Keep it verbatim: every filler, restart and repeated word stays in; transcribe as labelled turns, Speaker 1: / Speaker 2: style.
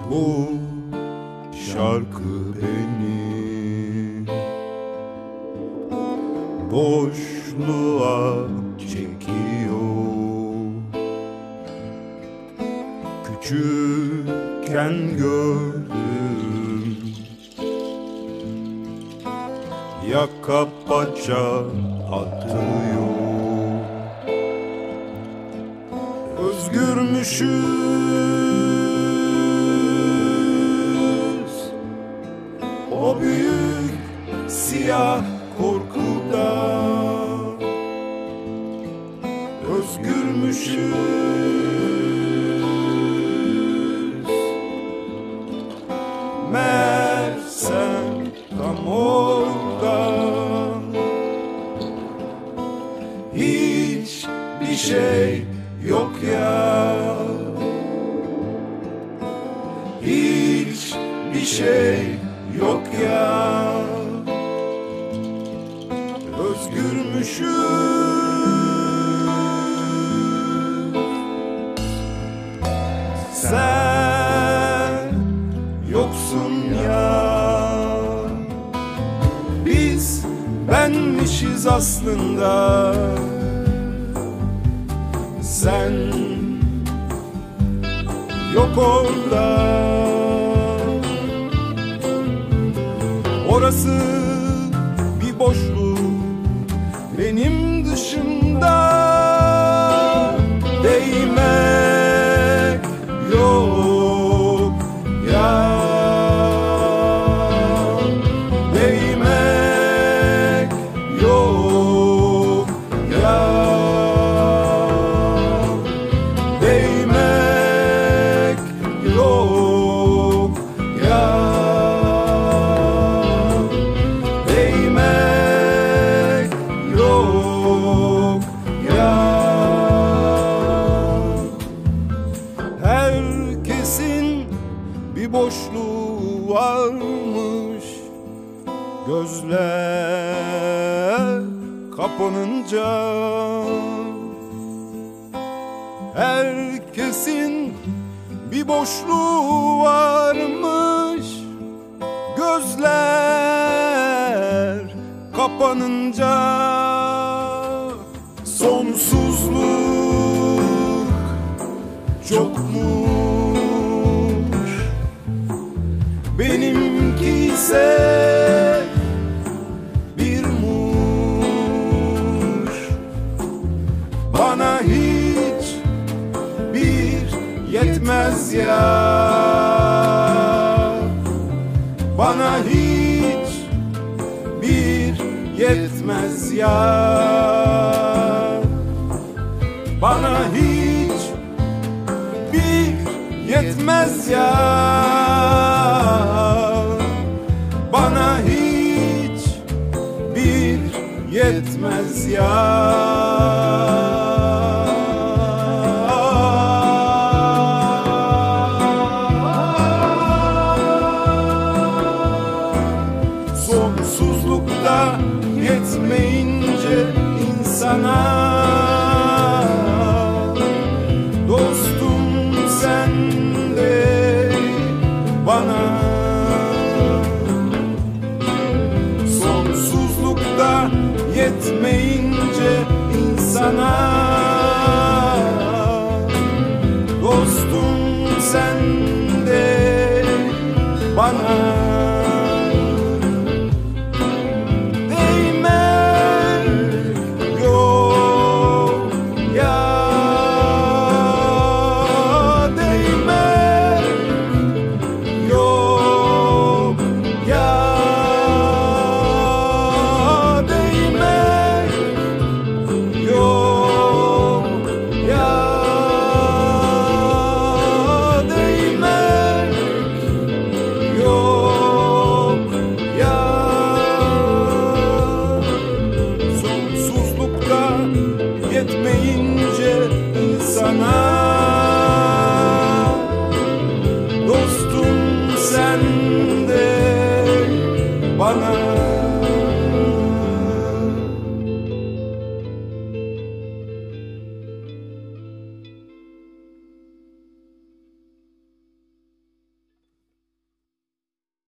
Speaker 1: Bu şarkı beni boşluğa çekiyor. Küçükken gördüm, yaka paça atıyor. Özgürmüşüz o büyük siyah korkuda. Özgürmüşüz meğer sen tam orada. Hiçbir şey yok ya, hiçbir şey yok ya. Özgürmüşüz. Sen yoksun ya, biz benmişiz aslında. Sen yok orada. Orası bir boşluk benim dışımda. Değmek yok ya, değmek yok ya, değmek yok ya, değmek yok ya. Herkesin bir boşluğu varmış, gözler kapanınca. Herkesin bir boşluğu varmış, gözler kapanınca. Sonsuzluk çokmuş, benimki ise bir muş. Bana hiç bir yetmez ya, bana hiç bir yetmez ya, bana hiç bir yetmez ya, bana hiç bir yetmez ya. Sonsuzlukta yetmeyince insana, dostum sen de bana. Sonsuzlukta yetmeyince insana, dostum sen de bana. Yetmeyince insana, dostum sen de bana.